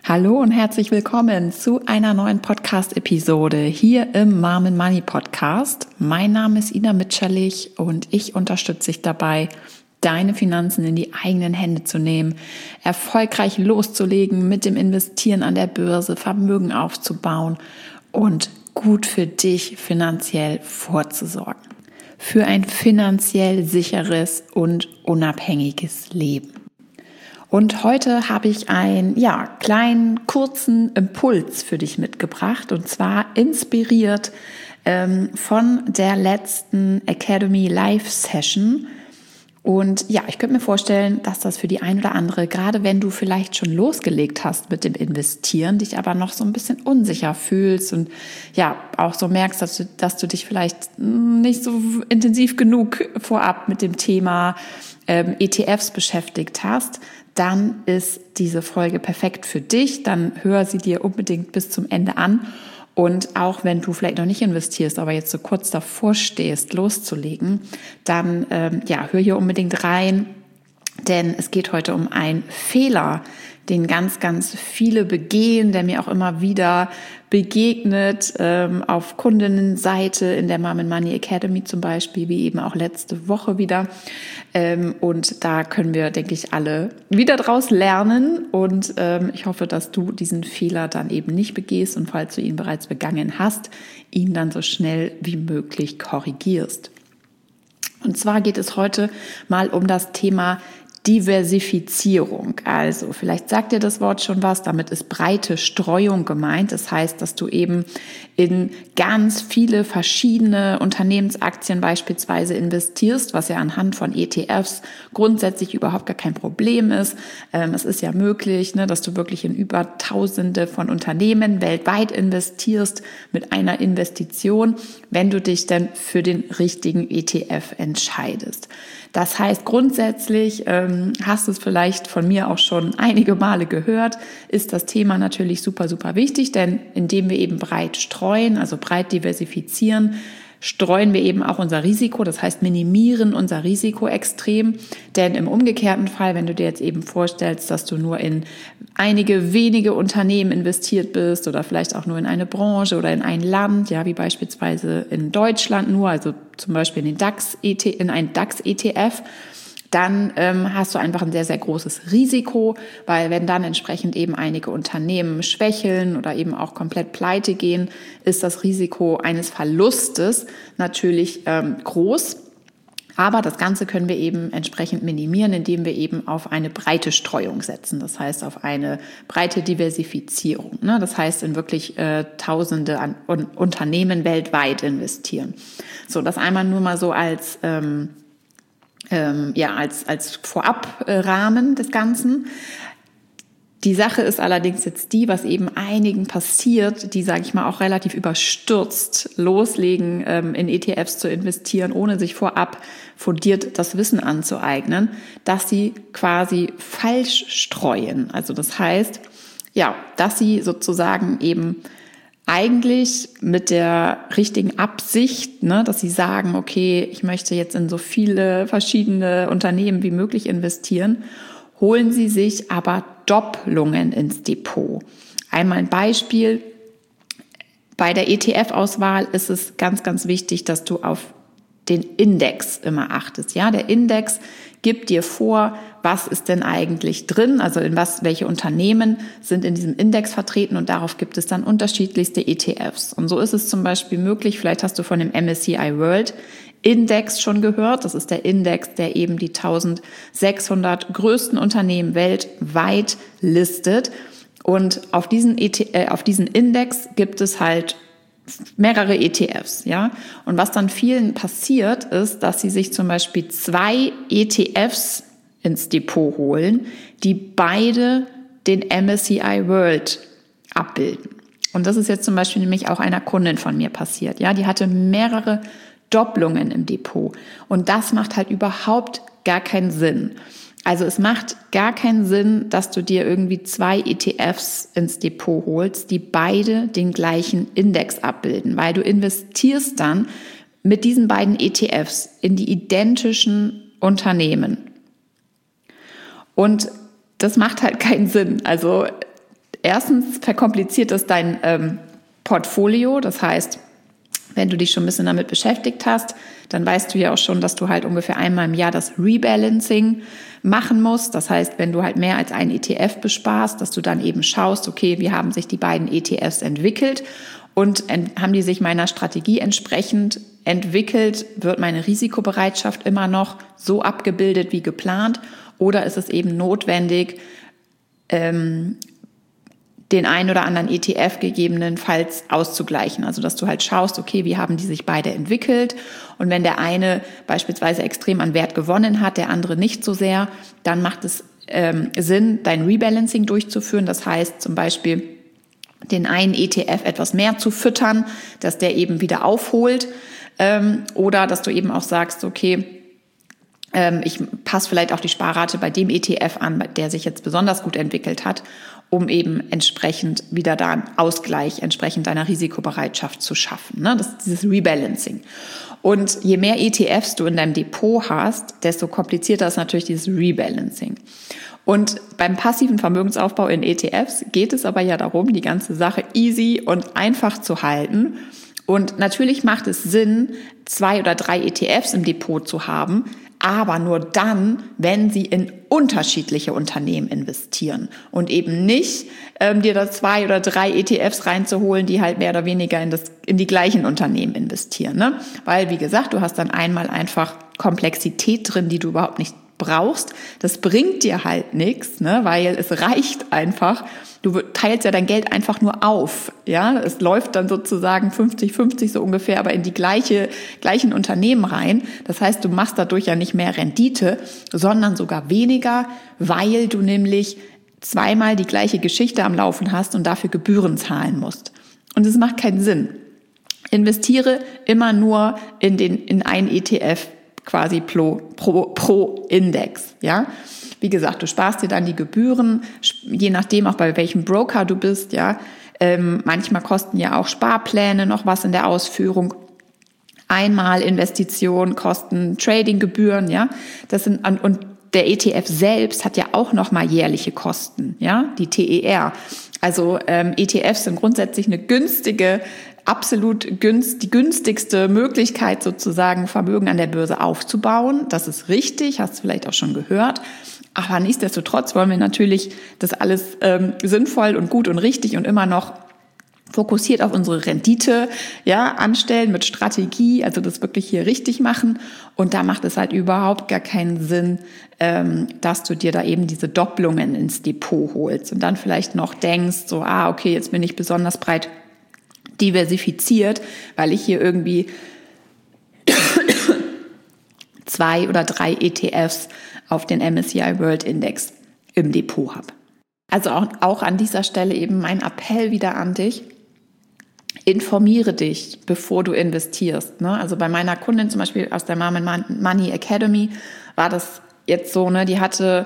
Hallo und herzlich willkommen zu einer neuen Podcast-Episode hier im Mom and Money Podcast. Mein Name ist Ina Mitscherlich und ich unterstütze dich dabei, deine Finanzen in die eigenen Hände zu nehmen, erfolgreich loszulegen mit dem Investieren an der Börse, Vermögen aufzubauen und gut für dich finanziell vorzusorgen. Für ein finanziell sicheres und unabhängiges Leben. Und heute habe ich einen kleinen, kurzen Impuls für dich mitgebracht und zwar inspiriert von der letzten Academy Live Session. Und ja, ich könnte mir vorstellen, dass das für die ein oder andere, gerade wenn du vielleicht schon losgelegt hast mit dem Investieren, dich aber noch so ein bisschen unsicher fühlst und ja, auch so merkst, dass du dich vielleicht nicht so intensiv genug vorab mit dem Thema ETFs beschäftigt hast, dann ist diese Folge perfekt für dich. Dann hör sie dir unbedingt bis zum Ende an. Und auch wenn du vielleicht noch nicht investierst, aber jetzt so kurz davor stehst, loszulegen, dann hör hier unbedingt rein, denn es geht heute um einen Fehler, den ganz, ganz viele begehen, der mir auch immer wieder begegnet, auf Kundinnenseite in der Mom and Money Academy zum Beispiel, wie eben auch letzte Woche wieder. Und da können wir, denke ich, alle wieder draus lernen. Und ich hoffe, dass du diesen Fehler dann eben nicht begehst und falls du ihn bereits begangen hast, ihn dann so schnell wie möglich korrigierst. Und zwar geht es heute mal um das Thema Diversifizierung. Also vielleicht sagt dir das Wort schon was, damit ist breite Streuung gemeint. Das heißt, dass du eben in ganz viele verschiedene Unternehmensaktien beispielsweise investierst, was ja anhand von ETFs grundsätzlich überhaupt gar kein Problem ist. Es ist ja möglich, dass du wirklich in über Tausende von Unternehmen weltweit investierst mit einer Investition, wenn du dich denn für den richtigen ETF entscheidest. Das heißt, grundsätzlich hast du es vielleicht von mir auch schon einige Male gehört, ist das Thema natürlich super, super wichtig, denn indem wir eben breit streuen, also breit diversifizieren, streuen wir eben auch unser Risiko, das heißt minimieren unser Risiko extrem, denn im umgekehrten Fall, wenn du dir jetzt eben vorstellst, dass du nur in einige wenige Unternehmen investiert bist oder vielleicht auch nur in eine Branche oder in ein Land, ja, wie beispielsweise in Deutschland nur, also zum Beispiel in ein DAX-ETF, dann hast du einfach ein sehr, sehr großes Risiko, weil wenn dann entsprechend eben einige Unternehmen schwächeln oder eben auch komplett pleite gehen, ist das Risiko eines Verlustes natürlich groß. Aber das Ganze können wir eben entsprechend minimieren, indem wir eben auf eine breite Streuung setzen. Das heißt, auf eine breite Diversifizierung. Das heißt, in wirklich Tausende an Unternehmen weltweit investieren. So, das einmal nur mal so als Vorabrahmen des Ganzen. Die Sache ist allerdings jetzt die, was eben einigen passiert, die, sage ich mal, auch relativ überstürzt loslegen, in ETFs zu investieren, ohne sich vorab fundiert das Wissen anzueignen, dass sie quasi falsch streuen. Also das heißt, ja, dass sie sozusagen eben eigentlich mit der richtigen Absicht, dass sie sagen, okay, ich möchte jetzt in so viele verschiedene Unternehmen wie möglich investieren, holen sie sich aber Doppelungen ins Depot. Einmal ein Beispiel. Bei der ETF-Auswahl ist es ganz, ganz wichtig, dass du auf den Index immer achtest. Ja, der Index gibt dir vor, was ist denn eigentlich drin, also welche Unternehmen sind in diesem Index vertreten und darauf gibt es dann unterschiedlichste ETFs. Und so ist es zum Beispiel möglich, vielleicht hast du von dem MSCI World Index schon gehört. Das ist der Index, der eben die 1600 größten Unternehmen weltweit listet. Und auf diesen Index gibt es halt mehrere ETFs, ja. Und was dann vielen passiert, ist, dass sie sich zum Beispiel 2 ETFs ins Depot holen, die beide den MSCI World abbilden. Und das ist jetzt zum Beispiel nämlich auch einer Kundin von mir passiert, ja. Die hatte mehrere Doppelungen im Depot. Und das macht halt überhaupt gar keinen Sinn. Also es macht gar keinen Sinn, dass du dir irgendwie 2 ETFs ins Depot holst, die beide den gleichen Index abbilden, weil du investierst dann mit diesen beiden ETFs in die identischen Unternehmen. Und das macht halt keinen Sinn. Also erstens verkompliziert es dein Portfolio. Das heißt, wenn du dich schon ein bisschen damit beschäftigt hast, dann weißt du ja auch schon, dass du halt ungefähr einmal im Jahr das Rebalancing machen musst. Das heißt, wenn du halt mehr als einen ETF besparst, dass du dann eben schaust, okay, wie haben sich die beiden ETFs entwickelt und haben die sich meiner Strategie entsprechend entwickelt? Wird meine Risikobereitschaft immer noch so abgebildet wie geplant? Oder ist es eben notwendig, den einen oder anderen ETF gegebenenfalls auszugleichen. Also dass du halt schaust, okay, wie haben die sich beide entwickelt? Und wenn der eine beispielsweise extrem an Wert gewonnen hat, der andere nicht so sehr, dann macht es Sinn, dein Rebalancing durchzuführen. Das heißt zum Beispiel, den einen ETF etwas mehr zu füttern, dass der eben wieder aufholt. Oder dass du eben auch sagst, okay, ich passe vielleicht auch die Sparrate bei dem ETF an, der sich jetzt besonders gut entwickelt hat, um eben entsprechend wieder da einen Ausgleich entsprechend deiner Risikobereitschaft zu schaffen. Das ist dieses Rebalancing. Und je mehr ETFs du in deinem Depot hast, desto komplizierter ist natürlich dieses Rebalancing. Und beim passiven Vermögensaufbau in ETFs geht es aber ja darum, die ganze Sache easy und einfach zu halten. Und natürlich macht es Sinn, 2 oder 3 ETFs im Depot zu haben, aber nur dann, wenn sie in unterschiedliche Unternehmen investieren und eben nicht dir da 2 oder 3 ETFs reinzuholen, die halt mehr oder weniger in die gleichen Unternehmen investieren. Ne? Weil, wie gesagt, du hast dann einmal einfach Komplexität drin, die du überhaupt nicht brauchst. Das bringt dir halt nichts, ne? Weil es reicht einfach. Du teilst ja dein Geld einfach nur auf, ja. Es läuft dann sozusagen 50-50 so ungefähr, aber in die gleichen Unternehmen rein. Das heißt, du machst dadurch ja nicht mehr Rendite, sondern sogar weniger, weil du nämlich zweimal die gleiche Geschichte am Laufen hast und dafür Gebühren zahlen musst. Und es macht keinen Sinn. Investiere immer nur in einen ETF quasi pro Index, ja. Wie gesagt, du sparst dir dann die Gebühren, je nachdem auch bei welchem Broker du bist, ja. Manchmal kosten ja auch Sparpläne noch was in der Ausführung. Einmal Investitionen kosten Tradinggebühren, ja. Und der ETF selbst hat ja auch noch mal jährliche Kosten, ja, die TER. Also ETFs sind grundsätzlich eine die günstigste Möglichkeit sozusagen, Vermögen an der Börse aufzubauen. Das ist richtig, hast du vielleicht auch schon gehört. Aber nichtsdestotrotz wollen wir natürlich das alles sinnvoll und gut und richtig und immer noch fokussiert auf unsere Rendite, ja, anstellen mit Strategie, also das wirklich hier richtig machen. Und da macht es halt überhaupt gar keinen Sinn, dass du dir da eben diese Doppelungen ins Depot holst und dann vielleicht noch denkst, so, okay, jetzt bin ich besonders breit diversifiziert, weil ich hier irgendwie 2 oder 3 ETFs auf den MSCI World Index im Depot habe. Also auch an dieser Stelle eben mein Appell wieder an dich. Informiere dich, bevor du investierst. Ne? Also bei meiner Kundin zum Beispiel aus der Mom and Money Academy war das jetzt so, ne? Die hatte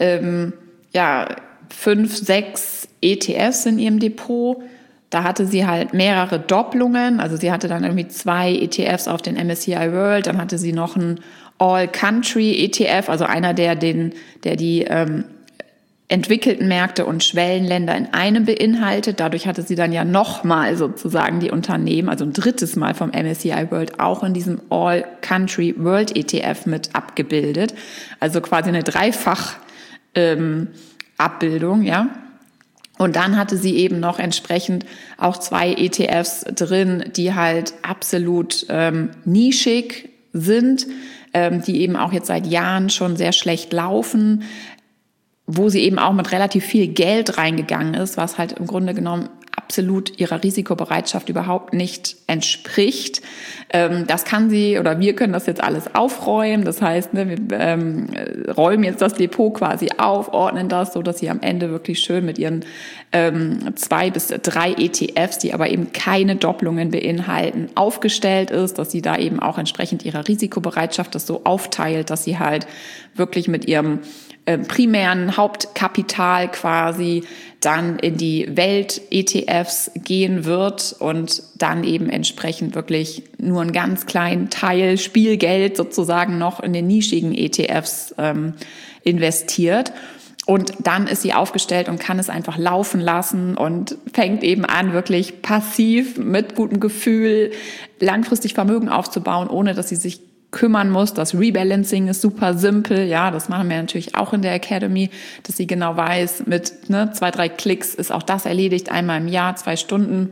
5, 6 ETFs in ihrem Depot. Da hatte sie halt mehrere Doppelungen. Also sie hatte dann irgendwie 2 ETFs auf den MSCI World. Dann hatte sie noch einen All-Country ETF, also einer, der die entwickelten Märkte und Schwellenländer in einem beinhaltet. Dadurch hatte sie dann ja nochmal sozusagen die Unternehmen, also ein drittes Mal vom MSCI World auch in diesem All-Country World ETF mit abgebildet. Also quasi eine Dreifach-Abbildung, ja. Und dann hatte sie eben noch entsprechend auch 2 ETFs drin, die halt absolut nischig sind, die eben auch jetzt seit Jahren schon sehr schlecht laufen, wo sie eben auch mit relativ viel Geld reingegangen ist, was halt im Grunde genommen absolut ihrer Risikobereitschaft überhaupt nicht entspricht. Das kann sie oder wir können das jetzt alles aufräumen. Das heißt, ne, wir räumen jetzt das Depot quasi auf, ordnen das, so dass sie am Ende wirklich schön mit ihren 2 bis 3 ETFs, die aber eben keine Doppelungen beinhalten, aufgestellt ist, dass sie da eben auch entsprechend ihrer Risikobereitschaft das so aufteilt, dass sie halt wirklich mit ihrem primären Hauptkapital quasi dann in die Welt-ETFs gehen wird und dann eben entsprechend wirklich nur einen ganz kleinen Teil Spielgeld sozusagen noch in den nischigen ETFs investiert. Und dann ist sie aufgestellt und kann es einfach laufen lassen und fängt eben an, wirklich passiv mit gutem Gefühl langfristig Vermögen aufzubauen, ohne dass sie sich kümmern muss. Das Rebalancing ist super simpel. Ja, das machen wir natürlich auch in der Academy, dass sie genau weiß, mit 2, 3 Klicks ist auch das erledigt. Einmal im Jahr, 2 Stunden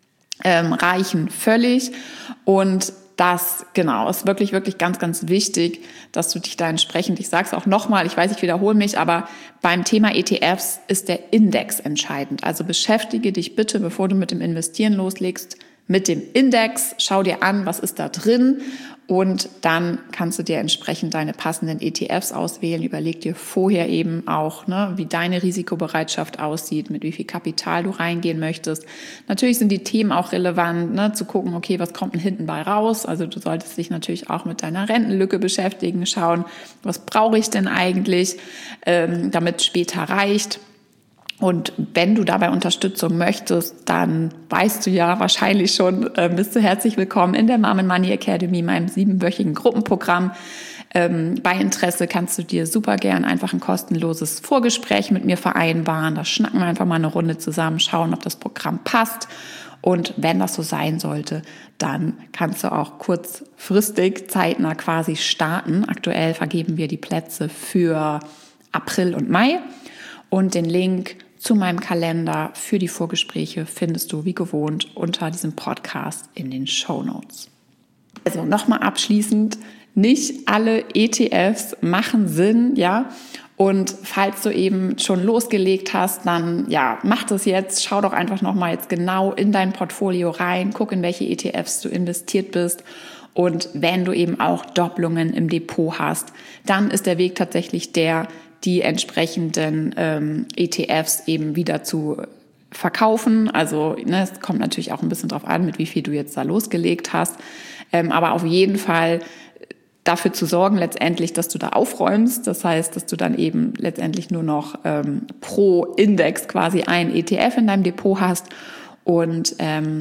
reichen völlig. Und das, genau, ist wirklich, wirklich ganz, ganz wichtig, dass du dich da entsprechend, ich sage es auch nochmal, ich weiß, ich wiederhole mich, aber beim Thema ETFs ist der Index entscheidend. Also beschäftige dich bitte, bevor du mit dem Investieren loslegst, mit dem Index. Schau dir an, was ist da drin, und dann kannst du dir entsprechend deine passenden ETFs auswählen. Überleg dir vorher eben auch, wie deine Risikobereitschaft aussieht, mit wie viel Kapital du reingehen möchtest. Natürlich sind die Themen auch relevant, zu gucken, okay, was kommt denn hinten bei raus? Also du solltest dich natürlich auch mit deiner Rentenlücke beschäftigen, schauen, was brauche ich denn eigentlich, damit es später reicht. Und wenn du dabei Unterstützung möchtest, dann weißt du ja wahrscheinlich schon, bist du herzlich willkommen in der Mom & Money Academy, meinem 7-wöchigen Gruppenprogramm. Bei Interesse kannst du dir super gern einfach ein kostenloses Vorgespräch mit mir vereinbaren. Da schnacken wir einfach mal eine Runde zusammen, schauen, ob das Programm passt. Und wenn das so sein sollte, dann kannst du auch kurzfristig, zeitnah quasi starten. Aktuell vergeben wir die Plätze für April und Mai. Und den Link zu meinem Kalender für die Vorgespräche findest du wie gewohnt unter diesem Podcast in den Shownotes. Also nochmal abschließend, nicht alle ETFs machen Sinn, ja. Und falls du eben schon losgelegt hast, dann mach das jetzt. Schau doch einfach nochmal jetzt genau in dein Portfolio rein, guck, in welche ETFs du investiert bist. Und wenn du eben auch Doppelungen im Depot hast, dann ist der Weg tatsächlich die entsprechenden ETFs eben wieder zu verkaufen. Also es kommt natürlich auch ein bisschen drauf an, mit wie viel du jetzt da losgelegt hast. Aber auf jeden Fall dafür zu sorgen letztendlich, dass du da aufräumst. Das heißt, dass du dann eben letztendlich nur noch pro Index quasi ein ETF in deinem Depot hast. Und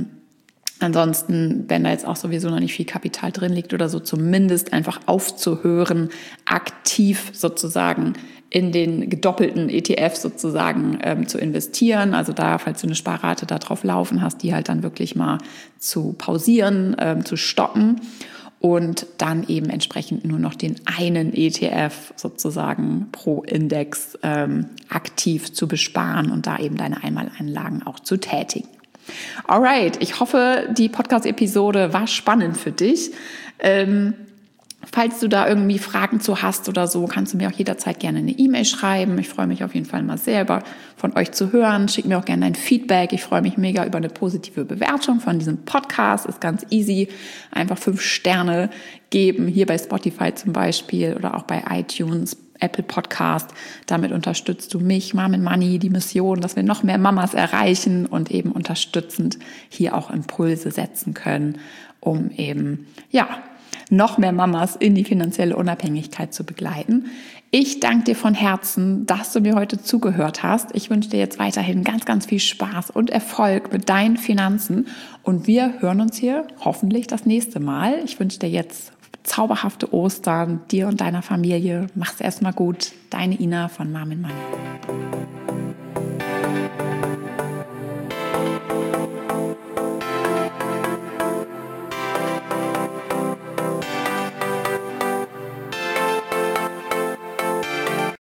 ansonsten, wenn da jetzt auch sowieso noch nicht viel Kapital drin liegt oder so, zumindest einfach aufzuhören, aktiv sozusagen in den gedoppelten ETF sozusagen zu investieren. Also da, falls du eine Sparrate da drauf laufen hast, die halt dann wirklich mal zu pausieren, zu stoppen und dann eben entsprechend nur noch den einen ETF sozusagen pro Index aktiv zu besparen und da eben deine Einmaleinlagen auch zu tätigen. Alright, ich hoffe, die Podcast-Episode war spannend für dich. Falls du da irgendwie Fragen zu hast oder so, kannst du mir auch jederzeit gerne eine E-Mail schreiben. Ich freue mich auf jeden Fall mal sehr, von euch zu hören. Schick mir auch gerne dein Feedback. Ich freue mich mega über eine positive Bewertung von diesem Podcast. Ist ganz easy. Einfach 5 Sterne geben, hier bei Spotify zum Beispiel oder auch bei iTunes, Apple Podcast. Damit unterstützt du mich, Mom & Money, die Mission, dass wir noch mehr Mamas erreichen und eben unterstützend hier auch Impulse setzen können, um eben, noch mehr Mamas in die finanzielle Unabhängigkeit zu begleiten. Ich danke dir von Herzen, dass du mir heute zugehört hast. Ich wünsche dir jetzt weiterhin ganz, ganz viel Spaß und Erfolg mit deinen Finanzen. Und wir hören uns hier hoffentlich das nächste Mal. Ich wünsche dir jetzt zauberhafte Ostern, dir und deiner Familie. Mach's erstmal gut. Deine Ina von Mom & Money.